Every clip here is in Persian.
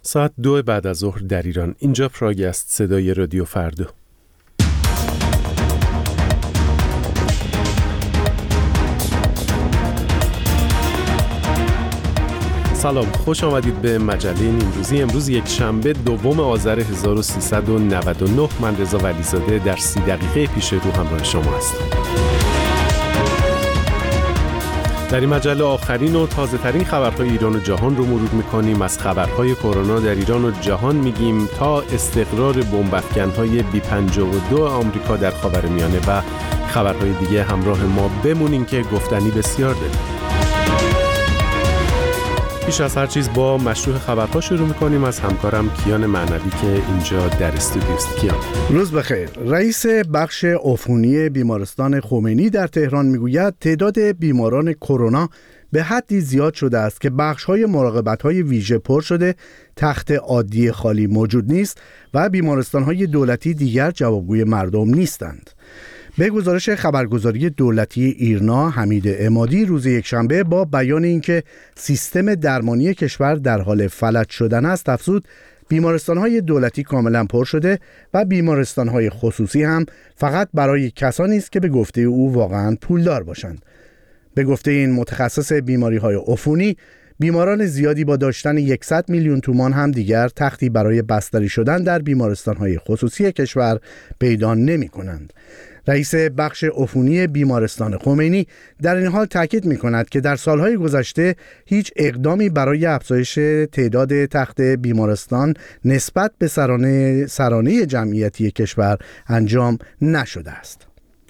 ساعت 2 بعد از ظهر در ایران. اینجا پراگ است، صدای رادیو فردا. سلام، خوش آمدید به مجله نیمروزی. امروز یک شنبه 2 آذر 1399. من رضا ولیزاده در 30 دقیقه پیش رو همراه شما هستم. در این مجله آخرین و تازه ترین خبرهای ایران و جهان رو مرور میکنیم. از خبرهای کرونا در ایران و جهان میگیم تا استقرار بمب افکن‌های B-52 آمریکا در خاورمیانه و خبرهای دیگه. همراه ما بمونین که گفتنی بسیار داریم. پیش از هر چیز با مشروع خبرها شروع میکنیم. از همکارم کیان معنوی که اینجا در استودیوست. کیان، روز بخیر. رئیس بخش عفونی بیمارستان خمینی در تهران میگوید تعداد بیماران کرونا به حدی زیاد شده است که بخش‌های مراقبت‌های ویژه پر شده، تخت عادی خالی موجود نیست و بیمارستان‌های دولتی دیگر جوابگوی مردم نیستند. به گزارش خبرگزاری دولتی ایرنا، حمید عمادی روز یکشنبه با بیان اینکه سیستم درمانی کشور در حال فلج شدن است افزود بیمارستان‌های دولتی کاملا پر شده و بیمارستان‌های خصوصی هم فقط برای کسانی است که به گفته او واقعا پولدار باشند. به گفته این متخصص بیماری‌های عفونی، بیماران زیادی با داشتن 100 میلیون تومان هم دیگر تختی برای بستری شدن در بیمارستان‌های خصوصی کشور پیدا نمی‌کنند. رئیس بخش عفونی بیمارستان خمینی در این حال تاکید می‌کند که در سالهای گذشته هیچ اقدامی برای افزایش تعداد تخت بیمارستان نسبت به سرانه جمعیتی کشور انجام نشده است.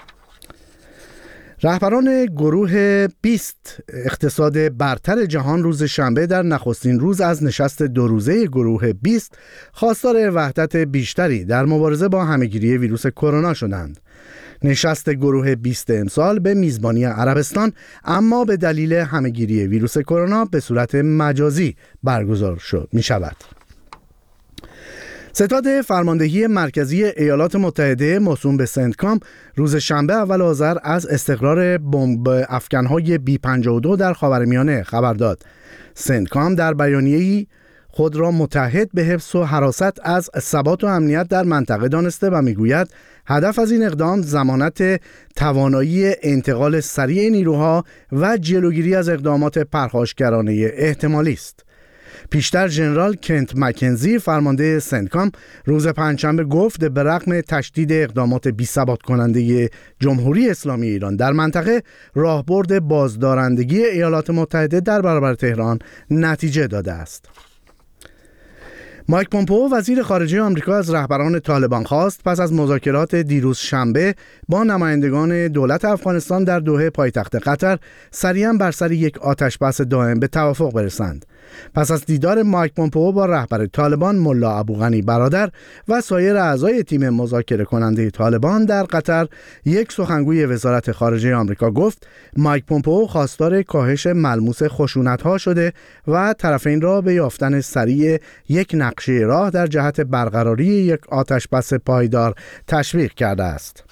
رهبران گروه 20 اقتصاد برتر جهان روز شنبه در نخستین روز از نشست 2 روزه گروه 20 خواستار وحدت بیشتری در مبارزه با همه‌گیری ویروس کرونا شدند. نشست گروه 20 امسال به میزبانی عربستان اما به دلیل همه‌گیری ویروس کرونا به صورت مجازی برگزار می شود. ستاد فرماندهی مرکزی ایالات متحده موسوم به سنتکام روز شنبه اول آذر از استقرار بمب افکن‌های B-52 در خاورمیانه خبر داد. سنتکام در بیانیه‌ای خود را متحد به حفظ و حراست از ثبات و امنیت در منطقه دانسته و میگوید هدف از این اقدام ضمانت توانایی انتقال سریع نیروها و جلوگیری از اقدامات پرخاشگرانه احتمالی است. پیشتر ژنرال کنت مکنزی فرمانده سنتکام روز پنجشنبه گفت به رغم تشدید اقدامات بی‌ثبات کننده جمهوری اسلامی ایران در منطقه، راهبرد بازدارندگی ایالات متحده در برابر تهران نتیجه داده است. مایک پومپئو وزیر خارجه آمریکا از رهبران طالبان خواست پس از مذاکرات دیروز شنبه با نمایندگان دولت افغانستان در دوحه پایتخت قطر سریعاً بر سر یک آتش‌بس دائم به توافق برسند. پس از دیدار مایک پومپئو با رهبر طالبان ملا ابوغنی برادر و سایر اعضای تیم مذاکره کننده طالبان در قطر، یک سخنگوی وزارت خارجه آمریکا گفت مایک پومپئو خواستار کاهش ملموس خشونت‌ها شده و طرفین را به یافتن سریع یک نقشه راه در جهت برقراری یک آتش‌بس پایدار تشویق کرده است.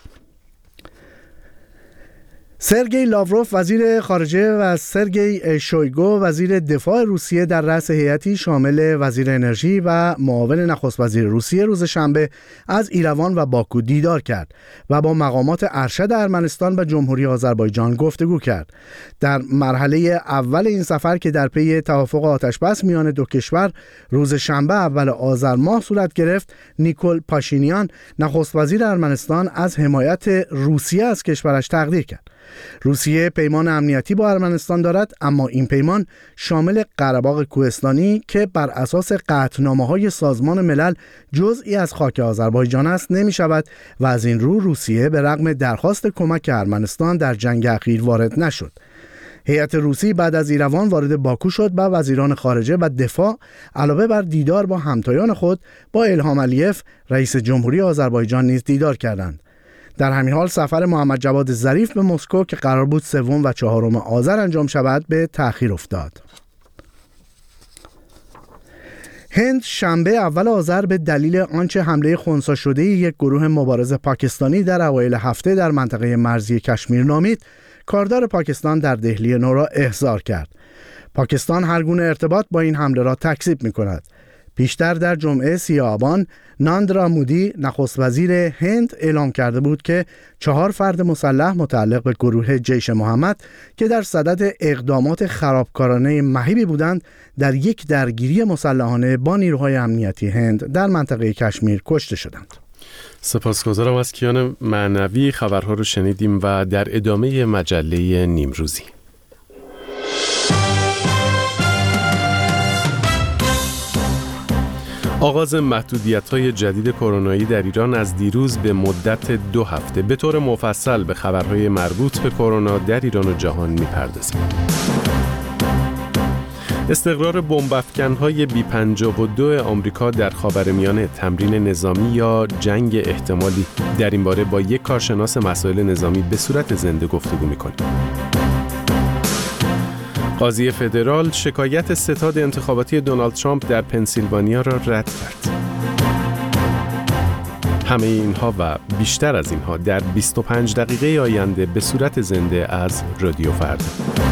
سرگئی لاوروف وزیر خارجه و سرگئی شویگو وزیر دفاع روسیه در رأس هیئتی شامل وزیر انرژی و معاون نخست وزیر روسیه روز شنبه از ایروان و باکو دیدار کرد و با مقامات ارشد ارمنستان و جمهوری آذربایجان گفتگو کرد. در مرحله اول این سفر که در پی توافق آتش‌بس میان دو کشور روز شنبه اول آذر ماه صورت گرفت، نیکول پاشینیان نخست وزیر ارمنستان از حمایت روسیه از کشورش تقدیر کرد. روسیه پیمان امنیتی با ارمنستان دارد، اما این پیمان شامل قره‌باغ کوهستانی که بر اساس قطعنامه‌های سازمان ملل جزئی از خاک آذربایجان است نمی شود و از این رو روسیه به رغم درخواست کمک ارمنستان در جنگ اخیر وارد نشد. هیئت روسی بعد از ایروان وارد باکو شد و وزیران خارجه و دفاع علاوه بر دیدار با همتایان خود با الهام علیف رئیس جمهوری آذربایجان نیز دیدار کردند. در همین حال سفر محمد جواد ظریف به مسکو که قرار بود 3 و 4 آذر انجام شود به تأخیر افتاد. هند شنبه اول آذر به دلیل آنچه حمله خنثی شده یک گروه مبارز پاکستانی در اوایل هفته در منطقه مرزی کشمیر نامید، کاردار پاکستان در دهلی نو را احضار کرد. پاکستان هر گونه ارتباط با این حمله را تکذیب می‌کند. پیشتر در جمعه 30 آبان ناندرا مودی نخست وزیر هند اعلام کرده بود که 4 فرد مسلح متعلق به گروه جیش محمد که در صدد اقدامات خرابکارانه مهیبی بودند در یک درگیری مسلحانه با نیروهای امنیتی هند در منطقه کشمیر کشته شدند. سپاسگزارم از کیان معنوی. خبرها رو شنیدیم و در ادامه مجله نیمروزی. آغاز محدودیت‌های جدید کرونایی در ایران از دیروز به مدت 2 هفته به طور مفصل به خبرهای مربوط به کرونا در ایران و جهان می‌پردازیم. استقرار بمب‌افکن‌های بی-52 آمریکا در خاورمیانه، تمرین نظامی یا جنگ احتمالی؟ در این باره با یک کارشناس مسائل نظامی به صورت زنده گفتگو می‌کنیم. قاضی فدرال شکایت ستاد انتخاباتی دونالد ترامپ در پنسیلوانیا را رد کرد. همه اینها و بیشتر از اینها در 25 دقیقه آینده به صورت زنده از رادیو فردا.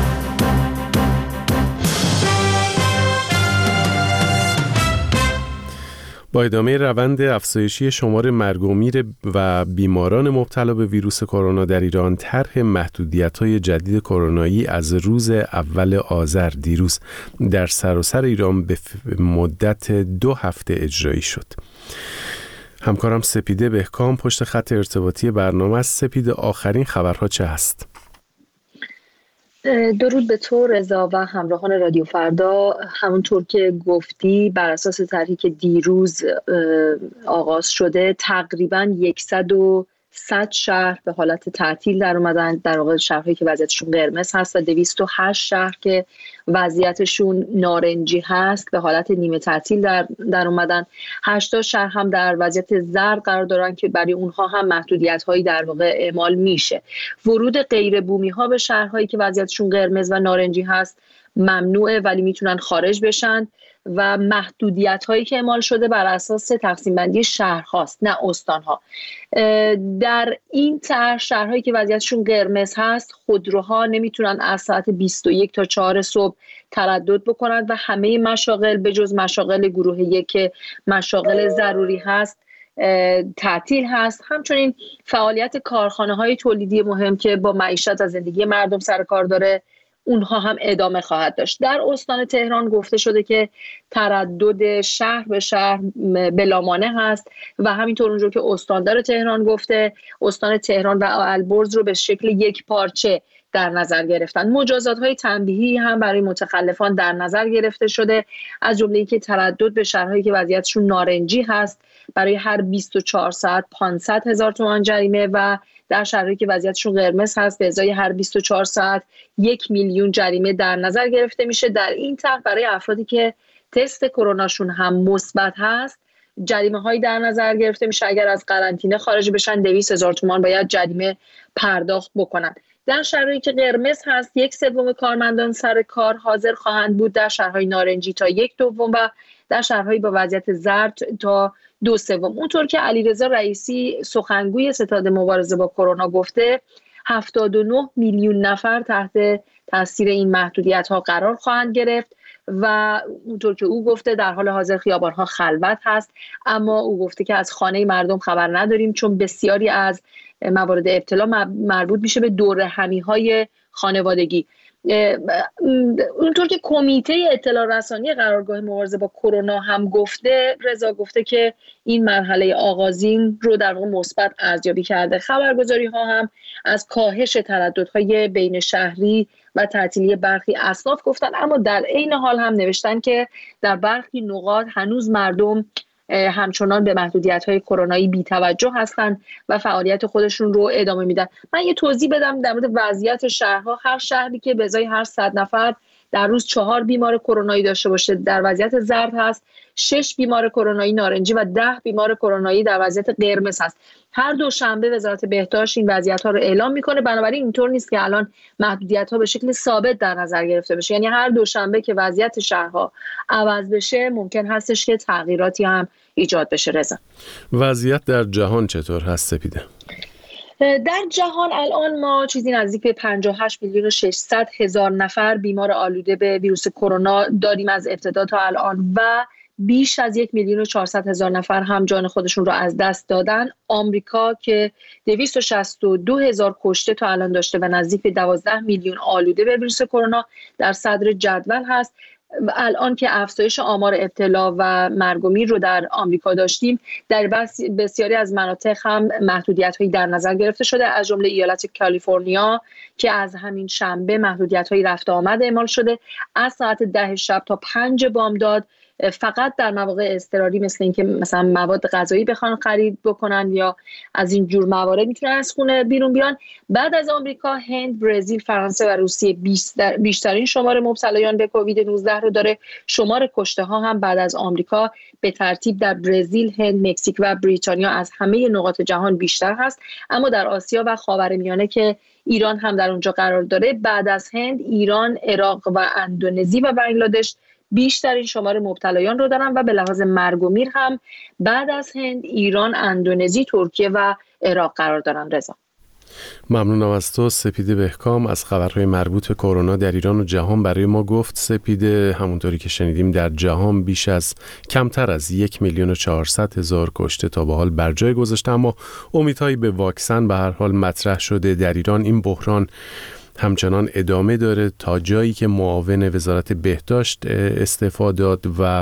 با ادامه روند افزایشی شمار مرگ و میر و بیماران مبتلا به ویروس کرونا در ایران، طرح محدودیت‌های جدید کرونایی از روز اول آذر دیروز در سراسر ایران به مدت 2 هفته اجرایی شد. همکارم سپیده بهکام پشت خط ارتباطی برنامه است. سپیده، آخرین خبرها چه هست؟ درود به تو رضا و همراهان رادیو فردا. همونطور که گفتی بر اساس طرحی که دیروز آغاز شده تقریباً 100 شهر به حالت تعطیل در اومدن، در واقع شهرهایی که وضعیتشون قرمز هست و 208 شهر که وضعیتشون نارنجی هست به حالت نیمه تعطیل در اومدن. 80 شهر هم در وضعیت زرد قرار دارن که برای اونها هم محدودیت هایی در واقع اعمال میشه. ورود غیر بومی ها به شهرهایی که وضعیتشون قرمز و نارنجی هست ممنوعه، ولی میتونن خارج بشن و محدودیت هایی که اعمال شده بر اساس تقسیم بندی شهرهاست نه استانها. در این طرح شهرهایی که وضعیتشون قرمز هست خودروها نمیتونن از ساعت 21 تا 4 صبح تردد بکنن و همه مشاغل به جز مشاغل گروه 1 که مشاغل ضروری هست تعطیل هست. همچنین فعالیت کارخانه های تولیدی مهم که با معیشت و زندگی مردم سر کار داره اونها هم ادامه خواهد داشت. در استان تهران گفته شده که تردد شهر به شهر بلامانع هست و همینطور اونجور که استاندار تهران گفته استان تهران و البرز رو به شکل یک پارچه در نظر گرفتن. مجازات‌های تنبیهی هم برای متخلفان در نظر گرفته شده، از جمله اینکه تردد به شهرهایی که وضعیتشون نارنجی هست برای هر 24 ساعت 500,000 تومان جریمه و در شهرهایی که وضعیتشون قرمز هست به ازای هر 24 ساعت 1,000,000 جریمه در نظر گرفته میشه. در این طرح برای افرادی که تست کروناشون هم مثبت هست جریمه هایی در نظر گرفته میشه. اگر از قرنطینه خارج بشن 200,000 تومان باید جریمه پرداخت بکنن. در شهرهایی که قرمز هست 1/3 کارمندان سر کار حاضر خواهند بود، در شهرهای نارنجی تا 1/2 و در شهرهایی با وضعیت زرد تا 2/3. اونطور که علیرضا رئیسی سخنگوی ستاد مبارزه با کرونا گفته 79 میلیون نفر تحت تاثیر این محدودیت‌ها قرار خواهند گرفت و اونطور که او گفته در حال حاضر خیابان‌ها خلوت هست، اما او گفته که از خانه مردم خبر نداریم چون بسیاری از موارد ابتلا مربوط میشه به دوره همی‌های خانوادگی. اونطور که کمیته اطلاع رسانی قرارگاه مبارزه با کرونا هم گفته، رضا گفته که این مرحله آغازین رو در واقع مثبت ارزیابی کرده. خبرگزاری ها هم از کاهش ترددهای بین شهری و تعطیلی برخی اصناف گفتن، اما در عین حال هم نوشتن که در برخی نقاط هنوز مردم همچنان به محدودیت‌های کرونایی بی‌توجه هستند و فعالیت خودشون رو ادامه میدن. من یه توضیح بدم در مورد وضعیت شهرها. هر شهری که به ازای هر 100 نفر در روز 4 بیمار کرونایی داشته باشه در وضعیت زرد هست، 6 بیمار کرونایی نارنجی و 10 بیمار کرونایی در وضعیت قرمز هست. هر دوشنبه وزارت بهداشت این وضعیت‌ها رو اعلام میکنه، بنابراین اینطور نیست که الان محدودیت‌ها به شکل ثابت در نظر گرفته بشه. یعنی هر دوشنبه که وضعیت شهرها عوض بشه ممکن هستش که تغییراتی هم ایجاد بشه. رضا، وضعیت در جهان چطور هست سپیده؟ در جهان الان ما چیزی نزدیک به 58,600,000 نفر بیمار آلوده به ویروس کرونا داریم از ابتدا تا الان و بیش از 1,400,000 نفر هم جان خودشون رو از دست دادن. آمریکا که 262,000 کشته تا الان داشته و نزدیک به 12 میلیون آلوده به ویروس کرونا در صدر جدول هست. الان که افزایش آمار ابتلا و مرگ و میر رو در آمریکا داشتیم، در بسیاری از مناطق هم محدودیت‌هایی در نظر گرفته شده، از جمله ایالت کالیفرنیا که از همین شنبه محدودیت‌های رفت آمد اعمال شده. از ساعت 10 شب تا 5 بامداد فقط در مواقع اضطراری مثل اینکه مثلا مواد غذایی بخوان خرید بکنن یا از این جور موارد میتونن از خونه بیرون بیان. بعد از آمریکا، هند، برزیل، فرانسه و روسیه بیشترین شمار مبتلایان به کووید 19 رو داره. شمار کشته ها هم بعد از آمریکا به ترتیب در برزیل، هند، مکزیک و بریتانیا از همه نقاط جهان بیشتر هست. اما در آسیا و خاورمیانه که ایران هم در اونجا قرار داره، بعد از هند، ایران، عراق و اندونزی و بنگلادش بیشترین شمار مبتلایان رو دارن و به لحاظ مرگ و میر هم بعد از هند، ایران، اندونزی، ترکیه و عراق قرار دارن. رضا، ممنونم از تو. سپیده بهکام از خبرهای مربوط به کرونا در ایران و جهان برای ما گفت. سپیده، همونطوری که شنیدیم در جهان کمتر از 1,400,000 کشته تا به حال بر جای گذاشته، اما امیدهایی به واکسن به هر حال مطرح شده. در ایران این بحران همچنان ادامه داره تا جایی که معاون وزارت بهداشت استعفا داد و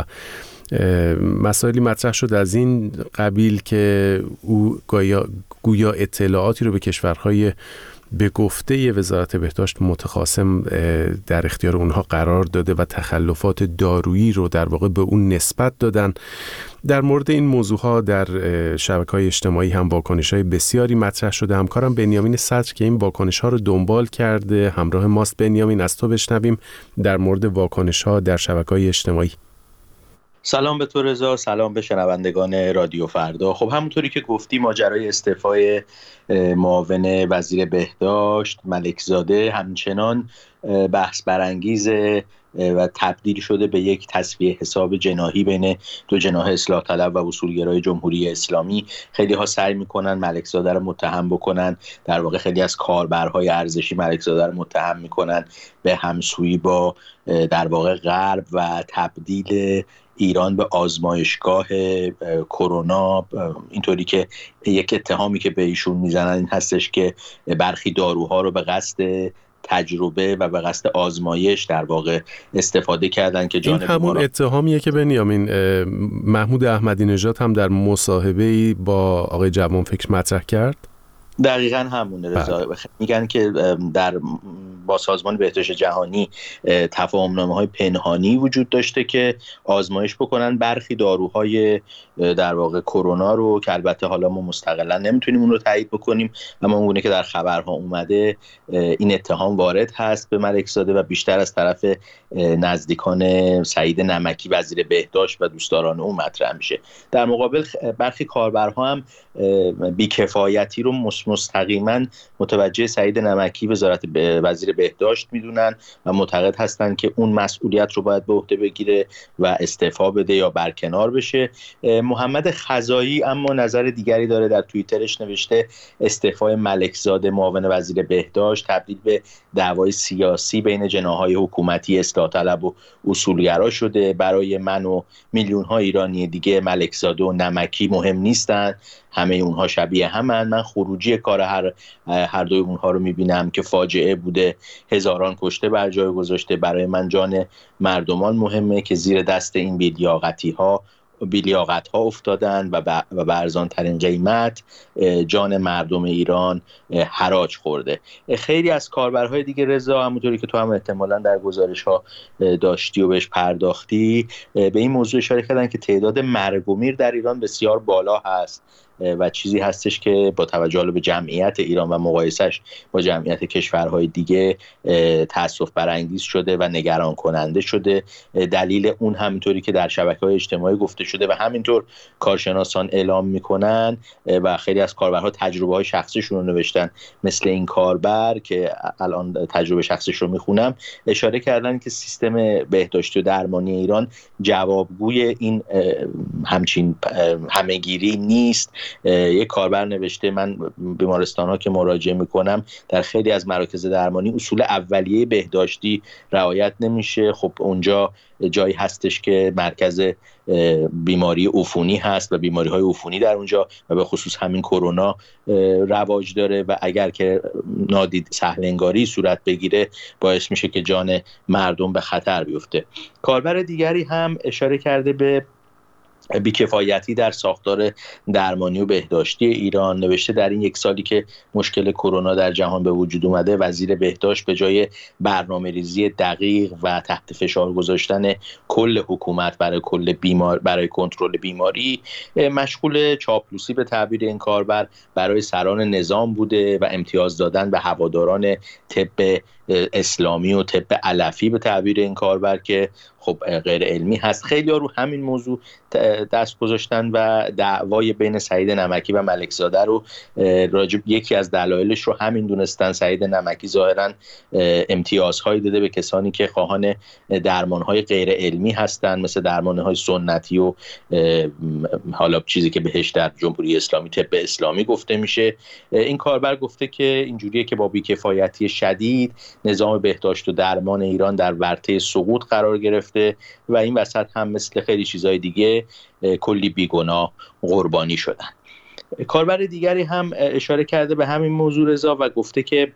مسائلی مطرح شد از این قبیل که او گویا اطلاعاتی رو به کشورهای به گفته وزارت بهداشت متخاصم در اختیار اونها قرار داده و تخلفات دارویی رو در واقع به اون نسبت دادن. در مورد این موضوعها در شبکه‌های اجتماعی هم واکنش‌های بسیاری مطرح شده. همکارم بنیامین صدر که این واکنش‌ها رو دنبال کرده همراه ماست. بنیامین، از تو بشنویم در مورد واکنش‌ها در شبکه‌های اجتماعی. سلام به تو رضا، سلام به شنوندگان رادیو فردا. خب همونطوری که گفتی ماجرای استعفای معاون وزیر بهداشت ملکزاده همچنان بحث برانگیز و تبدیل شده به یک تسویه حساب جناحی بین دو جناح اصلاح طلب و اصولگرای جمهوری اسلامی. خیلی ها سعی میکنن ملکزاده رو متهم بکنن، در واقع خیلی از کاربرهای ارزشی ملکزاده رو متهم میکنن به همسویی با در واقع غرب و تبدیل ایران به آزمایشگاه کرونا. اینطوری که یک اتهامی که به ایشون میزنن این هستش که برخی داروها رو به قصد تجربه و به قصد آزمایش در واقع استفاده کردن که جان این همون اتهامیه که بنیامین محمود احمدی نژاد هم در مصاحبه‌ای با آقای جوانفکر مطرح کرد. دقیقاً همونه رضا. میگن که با سازمان بهداشت جهانی تفاهم‌نامه‌های پنهانی وجود داشته که آزمایش بکنن برخی داروهای در واقع کرونا رو، که البته حالا ما مستقلا نمیتونیم اون رو تایید بکنیم، اما اونه که در خبرها اومده این اتهام وارد هست به ملکزاده و بیشتر از طرف نزدیکان سعید نمکی وزیر بهداشت و دوستداران او مطرح میشه. در مقابل برخی کاربرها هم بیکفایتی رو مستقیما متوجه سعید نمکی وزیر بهداشت میدونن و معتقد هستن که اون مسئولیت رو باید به عهده بگیره و استعفا بده یا برکنار بشه. محمد خزایی اما نظر دیگری داره. در توییترش نوشته استعفای ملکزاده معاون وزیر بهداشت تبدیل به دعوای سیاسی بین جناح‌های حکومتی اصلاح طلب و اصولگرا شده. برای من و میلیون‌ها ایرانی دیگه ملکزاده و نمکی مهم نیستن، همه اونها شبیه همن. من خروجی کار هر دوی اونها رو میبینم که فاجعه بوده، هزاران کشته بر جای گذاشته. برای من جان مردمان مهمه که زیر دست این بیلیاقت ها افتادن و به ارزان ترین قیمت جان مردم ایران حراج خورده. خیلی از کاربرهای دیگه رضا، همونطوری که تو هم احتمالاً در گزارش ها داشتی و بهش پرداختی، به این موضوع اشاره کردن که تعداد مرگ و میر در ایران بسیار بالا هست و چیزی هستش که با توجه به جمعیت ایران و مقایسش با جمعیت کشورهای دیگه تأسف برانگیز شده و نگران کننده شده. دلیل اون همینطوری که در شبکه‌های اجتماعی گفته شده و همینطور کارشناسان اعلام میکنن و خیلی از کاربرها تجربه‌های شخصیشون رو نوشتن، مثل این کاربر که الان تجربه شخصیش رو میخونم، اشاره کردن که سیستم بهداشتی و درمانی ایران جوابگوی این همچین همه‌گیری نیست یک کاربر نوشته من بیمارستان‌ها که مراجعه میکنم در خیلی از مراکز درمانی اصول اولیه بهداشتی رعایت نمیشه. خب اونجا جایی هستش که مرکز بیماری عفونی هست و بیماری‌های عفونی در اونجا و به خصوص همین کرونا رواج داره و اگر که نادید سهل‌انگاری صورت بگیره باعث میشه که جان مردم به خطر بیفته. کاربر دیگری هم اشاره کرده به بیکفایتی در ساختار درمانی و بهداشتی ایران. نوشته در این یک سالی که مشکل کرونا در جهان به وجود اومده، وزیر بهداشت به جای برنامه‌ریزی دقیق و تحت فشار گذاشتن کل حکومت برای کنترل بیماری، مشغول چاپلوسی به تعبیر این کاربر برای سران نظام بوده و امتیاز دادن به هواداران طب اسلامی و طب علفی به تعبیر این کاربر که خب غیر علمی هست. خیلی ها رو همین موضوع دست گذاشتن و دعوای بین سعید نمکی و ملک زاده رو راجب یکی از دلایلش رو همین دونستن. سعید نمکی ظاهرا امتیازهایی داده به کسانی که خواهان درمانهای غیر علمی هستن، مثل درمانهای سنتی و حالا چیزی که بهش در جمهوری اسلامی طب اسلامی گفته میشه. این کاربر گفته که اینجوریه که با بیکفایتی شدید نظام بهداشت و درمان ایران در ورطه سقوط قرار گرفته و این وسط هم مثل خیلی چیزهای دیگه کلی بیگناه قربانی شدن. کاربر دیگری هم اشاره کرده به همین موضوع رضا و گفته که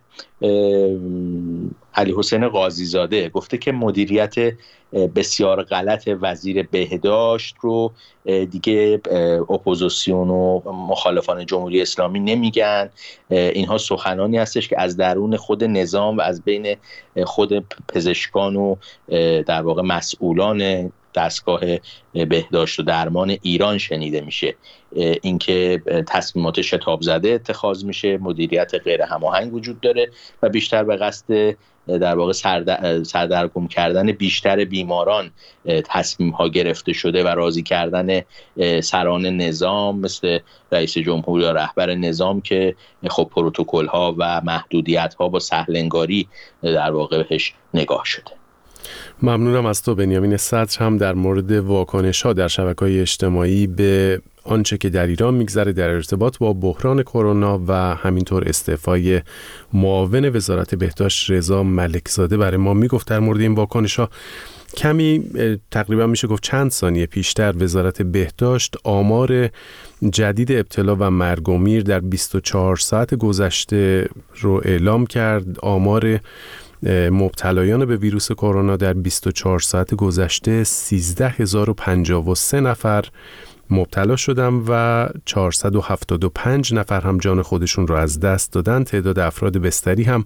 علی حسین قاضی زاده گفته که مدیریت بسیار غلط وزیر بهداشت رو دیگه اپوزیسیون و مخالفان جمهوری اسلامی نمیگن. اینها سخنانی هستش که از درون خود نظام و از بین خود پزشکان و در واقع مسئولان دستگاه بهداشت و درمان ایران شنیده میشه. اینکه تصمیمات شتاب زده اتخاذ میشه، مدیریت غیر هماهنگ وجود داره و بیشتر به قصد در واقع سردرگم کردن بیشتر بیماران تصمیم ها گرفته شده و راضی کردن سران نظام مثل رئیس جمهور یا رهبر نظام که خب پروتکل ها و محدودیت ها با سهل‌انگاری در واقع بهش نگاه شده. ممنونم از تو بنیامین صدر. هم در مورد واکنش‌ها در شبکه‌های اجتماعی به آنچه که در ایران میگذره در ارتباط با بحران کرونا و همینطور استعفای معاون وزارت بهداشت رضا ملکزاده برای ما میگفت. در مورد این واکنش‌ها کمی تقریبا میشه گفت چند ثانیه پیشتر وزارت بهداشت آمار جدید ابتلا و مرگ و میر در 24 ساعت گذشته رو اعلام کرد. آمار مبتلایان به ویروس کرونا در 24 ساعت گذشته 13053 نفر مبتلا شدن و 475 نفر هم جان خودشون رو از دست دادن. تعداد افراد بستری هم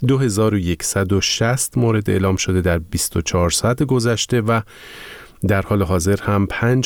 2160 مورد اعلام شده در 24 ساعت گذشته و در حال حاضر هم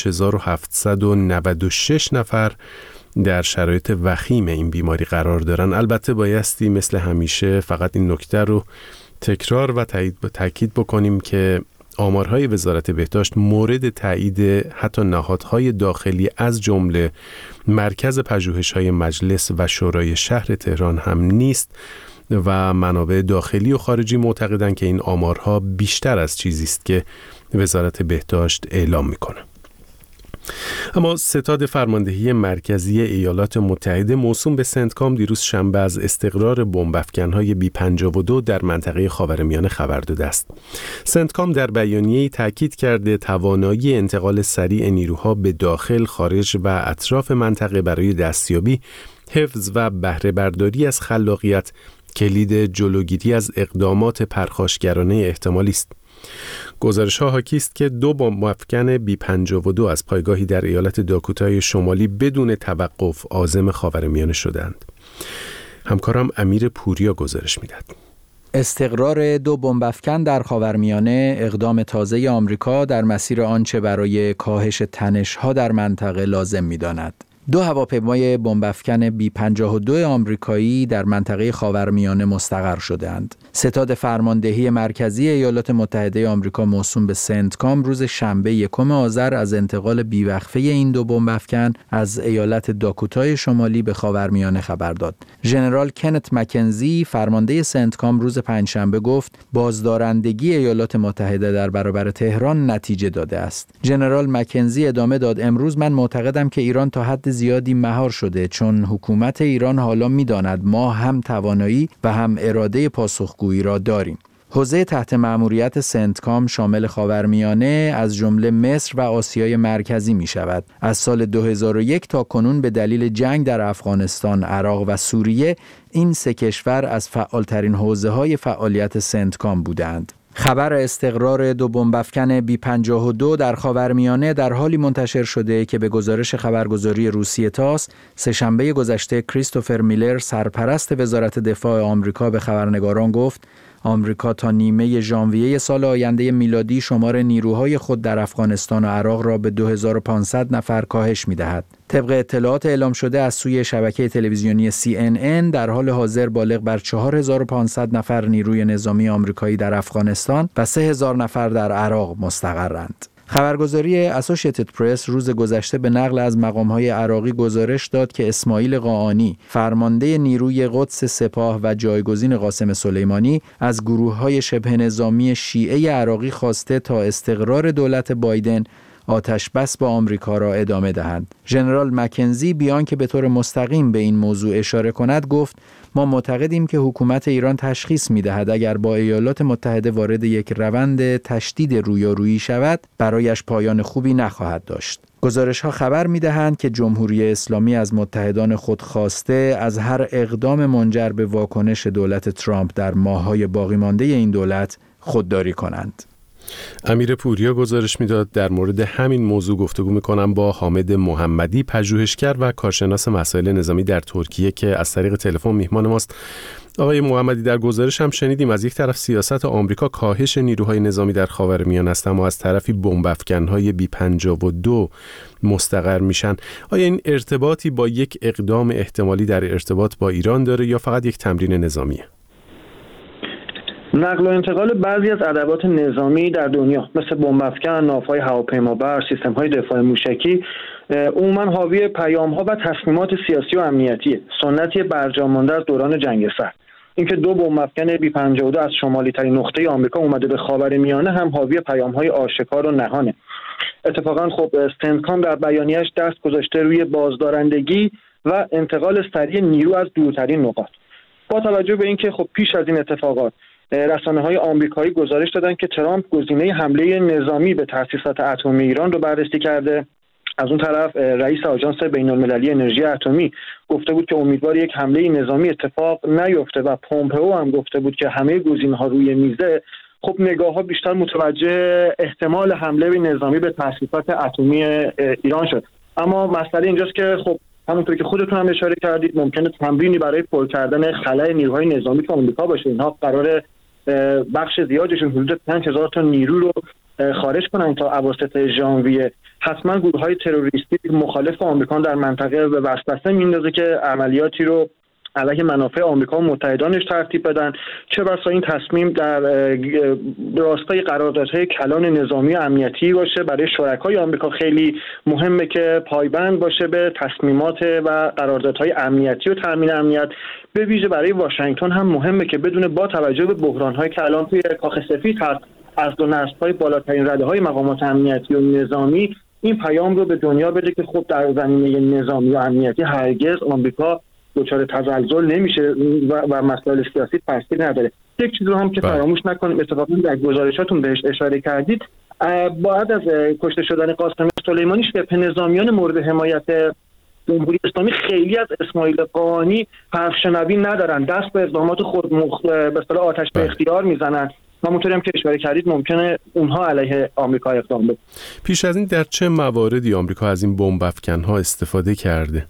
5796 نفر در شرایط وخیم این بیماری قرار دارن. البته بایستی مثل همیشه فقط این نکته رو تکرار و تأکید بکنیم که آمارهای وزارت بهداشت مورد تایید حتی نهادهای داخلی از جمله مرکز پژوهش‌های مجلس و شورای شهر تهران هم نیست و منابع داخلی و خارجی معتقدند که این آمارها بیشتر از چیزی است که وزارت بهداشت اعلام میکنه. اما ستاد فرماندهی مرکزی ایالات متحده موسوم به سنتکام دیروز شنبه از استقرار بمب‌افکن‌های بی-52 در منطقه خاورمیانه خبر داده است. سنتکام در بیانیه‌ای تاکید کرده توانایی انتقال سریع نیروها به داخل، خارج و اطراف منطقه برای دستیابی، حفظ و بهره برداری از خلاقیت کلید جلوگیری از اقدامات پرخاشگرانه احتمالی است. گزارش‌ها حاکی است که 2 بمب‌افکن بی-52 از پایگاهی در ایالت داکوتای شمالی بدون توقف عازم خاورمیانه شدند. همکارم امیر پوریا گزارش می‌دهد. استقرار 2 بمب‌افکن در خاورمیانه اقدام تازه آمریکا در مسیر آنچه برای کاهش تنش‌ها در منطقه لازم می‌داند. 2 هواپیمای بمب‌افکن بی-52 آمریکایی در منطقه خاورمیانه مستقر شدند. ستاد فرماندهی مرکزی ایالات متحده آمریکا موسوم به سنتکام روز شنبه 1 آذر از انتقال بیوقفه این 2 بمب‌افکن از ایالت داکوتای شمالی به خاورمیانه خبر داد. ژنرال کنت مکنزی فرمانده سنتکام روز پنجشنبه گفت بازدارندگی ایالات متحده در برابر تهران نتیجه داده است. ژنرال مکنزی ادامه داد امروز من معتقدم که ایران تا حد زیادی مهار شده، چون حکومت ایران حالا می‌داند ما هم توانایی و هم اراده پاسخگویی را داریم. حوزه تحت مأموریت سنتکام شامل خاورمیانه از جمله مصر و آسیای مرکزی می شود. از سال 2001 تا کنون به دلیل جنگ در افغانستان، عراق و سوریه این سه کشور از فعالترین حوزه‌های فعالیت سنتکام بودند. خبر استقرار 2 بمب‌افکن بی-52 در خاورمیانه در حالی منتشر شده که به گزارش خبرگزاری روسیه تاس سه‌شنبه گذشته کریستوفر میلر سرپرست وزارت دفاع آمریکا به خبرنگاران گفت آمریکا تا نیمه ژانویه سال آینده میلادی شمار نیروهای خود در افغانستان و عراق را به 2500 نفر کاهش می‌دهد. طبق اطلاعات اعلام شده از سوی شبکه تلویزیونی CNN در حال حاضر بالغ بر 4500 نفر نیروی نظامی آمریکایی در افغانستان و 3000 نفر در عراق مستقرند. خبرگزاری اسوشییتد پرس روز گذشته به نقل از مقام‌های عراقی گزارش داد که اسماعیل قاآنی، فرمانده نیروی قدس سپاه و جایگزین قاسم سلیمانی، از گروه‌های شبه نظامی شیعه عراقی خواسته تا استقرار دولت بایدن آتش بس با آمریکا را ادامه دهند. ژنرال مکنزی بیان که به طور مستقیم به این موضوع اشاره کند گفت ما معتقدیم که حکومت ایران تشخیص می‌دهد اگر با ایالات متحده وارد یک روند تشدید رویارویی شود برایش پایان خوبی نخواهد داشت. گزارش‌ها خبر می‌دهند که جمهوری اسلامی از متحدان خود خواسته از هر اقدام منجر به واکنش دولت ترامپ در ماه‌های باقی مانده این دولت خودداری کنند. امیر پوریا گزارش میداد در مورد همین موضوع گفتگو میکنم با حامد محمدی، پژوهشگر و کارشناس مسائل نظامی در ترکیه که از طریق تلفن میهمان ماست. آقای محمدی، در گزارش هم شنیدیم از یک طرف سیاست آمریکا کاهش نیروهای نظامی در خاورمیانه است، اما از طرفی بمب‌افکن‌های بی-52 مستقر میشن. آیا این ارتباطی با یک اقدام احتمالی در ارتباط با ایران داره یا فقط یک تمرین نظامیه؟ نقل و انتقال بعضی از ادوات نظامی در دنیا مثل بمب‌افکن، ناوهای هواپیمابر، سیستم‌های دفاع موشکی عموماً حاوی پیام‌ها و تصمیمات سیاسی و امنیتی، سنتی برجام مانده از دوران جنگ سرد. اینکه 2 بمب‌افکن بی-52 از شمالی‌ترین نقطه آمریکا اومده به خاورمیانه هم حاوی پیام‌های آشکار و نهانه. اتفاقاً سنتکام در بیانیه‌اش دست گذاشته روی بازدارندگی و انتقال سریع نیرو از دورترین نقاط. با توجه به اینکه پیش از این اتفاقات رسانه‌های آمریکایی گزارش دادن که ترامپ گزینه حمله نظامی به تأسیسات اتمی ایران رو بررسی کرده، از اون طرف رئیس آژانس بین‌المللی انرژی اتمی گفته بود که امیدوار یک حمله نظامی اتفاق نیفته و پومپئو هم گفته بود که همه گزینه‌ها روی میزه. نگاه‌ها بیشتر متوجه احتمال حمله نظامی به تأسیسات اتمی ایران شد. اما مسئله اینجاست که همونطور که خودتون هم اشاره کردید ممکنه تمرینی برای پر کردن خلای نیروهای نظامی تو آمریکا باشه. اینها قراره بخش زیادشون حدود 5000 تا نیرو رو خارج کنن تا اواسط ژانویه. حتما گروه‌های تروریستی مخالف آمریکا در منطقه به وسوسه میندازه که عملیاتی رو علیه منافع آمریکا و متحدانش ترتیب بدن، چه بسا این تصمیم در راستای قراردادهای کلان نظامی و امنیتی باشه. برای شرکای آمریکا خیلی مهمه که پایبند باشه به تصمیمات و قراردادهای امنیتی و تامین امنیت. به ویژه برای واشنگتن هم مهمه که بدون با توجه به بحران‌های که الان توی کاخ سفید هست از دو نسب‌های بالاترین رده‌های مقامات امنیتی و نظامی این پیام رو به دنیا بده که در زمینه نظامی و امنیتی هرگز آمریکا دچار تزلزل نمیشه و مسائل سیاسی تاثیر نداره. یک چیز رو هم که فراموش نکنیم، اتفاقا در گزارشاتون بهش اشاره کردید، بعد از کشته شدن قاسم سلیمانی شبه نظامیان مورد حمایت جمهوری اسلامی خیلی از اسماعیل قاآنی حرفشنوی ندارن، دست به اقدامات خود به اصطلاح آتش به اختیار میزنن. همونطوری هم که اشاره کردید ممکنه اونها علیه آمریکا اقدام بکنن. پیش از این در چه مواردی آمریکا از این بمب‌افکن‌ها استفاده کرده؟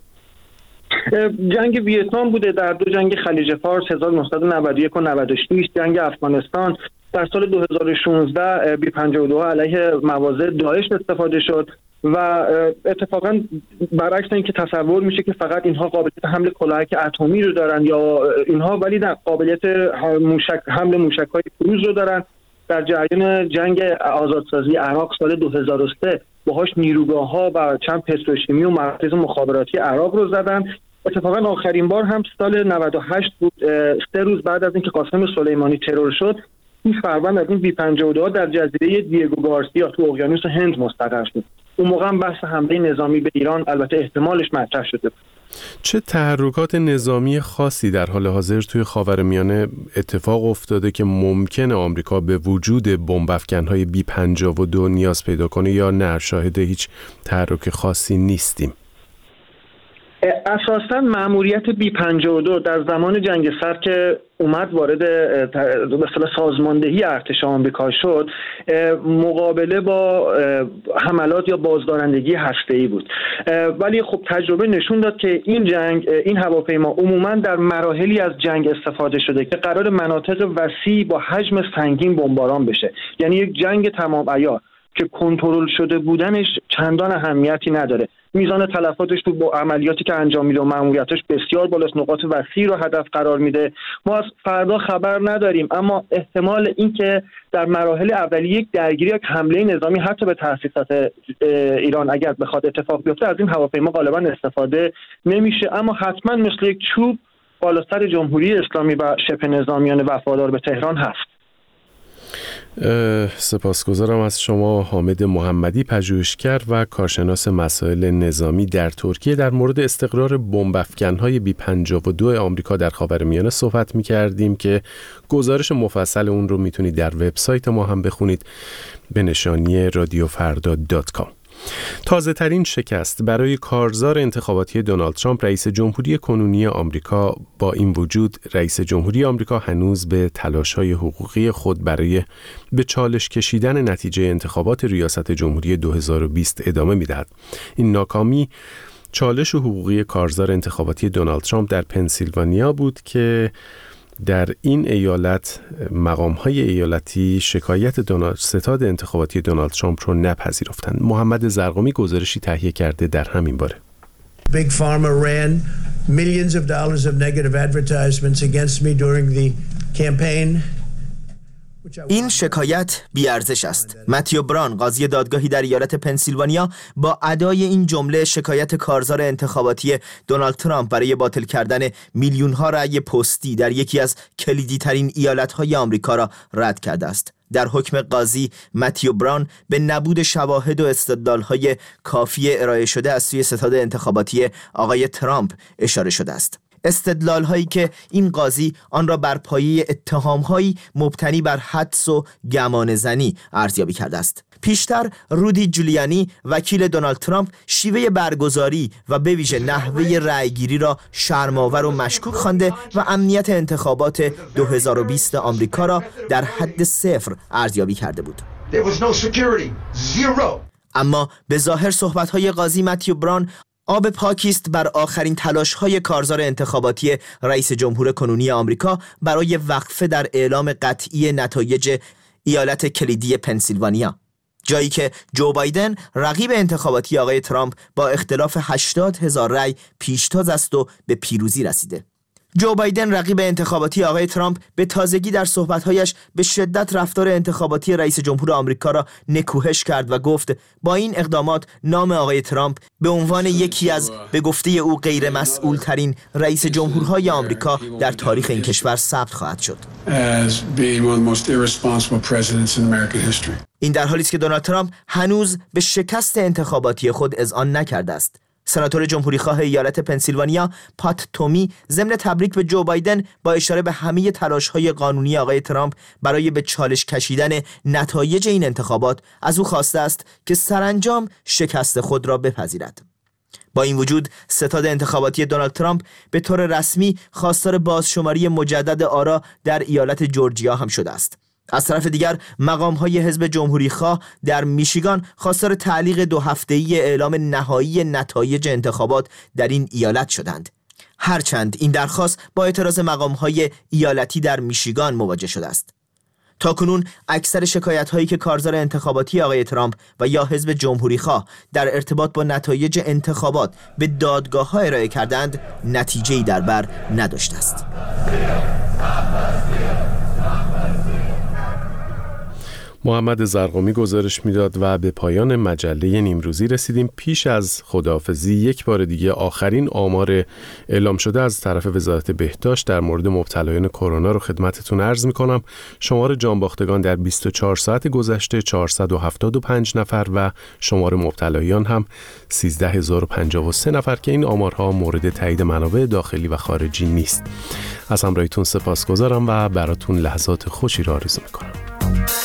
جنگ ویتنام بوده، در 2 جنگ خلیج فارس 1991 و 96، جنگ افغانستان. در سال 2016 بی-52 علیه مواضع داعش استفاده شد و اتفاقا برعکس اینکه تصور میشه که فقط اینها قابلیت حمل کلاهک اتمی رو دارن یا اینها، ولی در قابلیت حمل موشک‌های کروز رو دارن. در جریان جنگ آزادسازی عراق سال 2003 باهاش نیروگاه‌ها و چند پتروشیمی و مراکز مخابراتی عراق رو زدن. اتفاقا آخرین بار هم سال 98 بود، 3 روز بعد از اینکه قاسم سلیمانی ترور شد. این فروند از این بی-52 در جزیره دیگو گارسیا تو اقیانوس هند مستقر شد. اون موقع هم بحث حمله نظامی به ایران البته احتمالش مطرح شده بود. چه تحرکات نظامی خاصی در حال حاضر توی خاورمیانه اتفاق افتاده که ممکنه آمریکا به وجود بمب افکن‌های B-52 نیاز پیدا کنه یا نه شاهد هیچ تحرک خاصی نیستیم؟ اساساً مأموریت B-52 در زمان جنگ سرد که اومد وارد به اصطلاح سازماندهی ارتش آمریکا شد، مقابله با حملات یا بازدارندگی هسته‌ای بود. ولی خب تجربه نشون داد که این هواپیما عموماً در مراحلی از جنگ استفاده شده که قرار مناطق وسیع با حجم سنگین بمباران بشه. یعنی یک جنگ تمام عیار که کنترل شده بودنش چندان اهمیتی نداره. میزان تلفاتش تو با عملیاتی که انجام میده و مأموریتش بسیار بالاست، نقاط وسیع رو هدف قرار میده. ما از فردا خبر نداریم، اما احتمال این که در مراحل اولیه یک درگیری یا حمله نظامی حتی به تأسیسات ایران اگر بخواد اتفاق بیفته از این هواپیما غالبا استفاده نمیشه، اما حتما مثل یک چوب بالا سر جمهوری اسلامی و شبه نظامیان وفادار به تهران هست. سپاسگزارم از شما حامد محمدی، پژوهشگر و کارشناس مسائل نظامی در ترکیه. در مورد استقرار بمب افکن‌های B-52 آمریکا در خاورمیانه صحبت می‌کردیم که گزارش مفصل اون رو میتونید در وبسایت ما هم بخونید به نشانی radiofarda.com. تازه ترین شکست برای کارزار انتخاباتی دونالد ترامپ رئیس جمهوری کنونی آمریکا. با این وجود رئیس جمهوری آمریکا هنوز به تلاش‌های حقوقی خود برای به چالش کشیدن نتیجه انتخابات ریاست جمهوری 2020 ادامه می‌دهد. این ناکامی چالش حقوقی کارزار انتخاباتی دونالد ترامپ در پنسیلوانیا بود که در این ایالت مقام‌های ایالتی شکایت ستاد انتخاباتی دونالد ترامپ رو نپذیرفتند. محمد زرقامی گزارشی تهیه کرده در همین باره. Big Pharma ran millions of dollars of negative advertisements against me during the campaign. این شکایت بی‌ارزش است. متیو بران، قاضی دادگاهی در ایالت پنسیلوانیا، با ادای این جمله شکایت کارزار انتخاباتی دونالد ترامپ برای باطل کردن میلیون‌ها رأی پستی در یکی از کلیدی ترین ایالت‌های آمریکا را رد کرده است. در حکم قاضی متیو بران به نبود شواهد و استدلال‌های کافی ارائه شده از سوی ستاد انتخاباتی آقای ترامپ اشاره شده است. استدلال هایی که این قاضی آن را بر پایه اتهام هایی مبتنی بر حدس و گمان زنی ارزیابی کرده است. پیشتر رودی جولیانی، وکیل دونالد ترامپ، شیوه برگزاری و به ویژه نحوه رأیگیری را شرم‌آور و مشکوک خوانده و امنیت انتخابات 2020 آمریکا را در حد صفر ارزیابی کرده بود. اما به ظاهر صحبت‌های قاضی متیو بران آب پاکی است بر آخرین تلاش‌های کارزار انتخاباتی رئیس جمهور کنونی آمریکا برای وقفه در اعلام قطعی نتایج ایالت کلیدی پنسیلوانیا، جایی که جو بایدن رقیب انتخاباتی آقای ترامپ با اختلاف 80,000 رأی پیشتاز است و به پیروزی رسیده. جو بایدن رقیب انتخاباتی آقای ترامپ به تازگی در صحبت‌هایش به شدت رفتار انتخاباتی رئیس جمهور آمریکا را نکوهش کرد و گفت با این اقدامات نام آقای ترامپ به عنوان یکی از به گفته او غیر مسئول ترین رئیس جمهورهای آمریکا در تاریخ این کشور ثبت خواهد شد. این در حالی است که دونالد ترامپ هنوز به شکست انتخاباتی خود اذعان نکرده است. سناتور جمهوریخواه ایالت پنسیلوانیا پات تومی ضمن تبریک به جو بایدن با اشاره به همه تلاش‌های قانونی آقای ترامپ برای به چالش کشیدن نتایج این انتخابات از او خواسته است که سرانجام شکست خود را بپذیرد. با این وجود ستاد انتخاباتی دونالد ترامپ به طور رسمی خواستار بازشماری مجدد آرا در ایالت جورجیا هم شده است. از طرف دیگر مقام‌های حزب جمهوریخواه در میشیگان خواستار تعلیق 2 هفته‌ای اعلام نهایی نتایج انتخابات در این ایالت شدند. هرچند این درخواست با اعتراض مقام‌های ایالتی در میشیگان مواجه شده است. تاکنون اکثر شکایت‌هایی که کارزار انتخاباتی آقای ترامپ و یا حزب جمهوریخواه در ارتباط با نتایج انتخابات به دادگاه‌ها ارائه کردند، نتیجه‌ای در بر نداشته است. محمد زرقامی گزارش میداد و به پایان مجله نیمروزی رسیدیم. پیش از خداحافظی یک بار دیگه آخرین آمار اعلام شده از طرف وزارت بهداشت در مورد مبتلایان کرونا رو خدمتتون عرض میکنم. شمار جانباختگان در 24 ساعت گذشته 475 نفر و شمار مبتلایان هم 13053 نفر که این آمارها مورد تایید منابع داخلی و خارجی نیست. از همراهیتون سپاسگزارم و براتون لحظات خوشی را آرزو میکنم.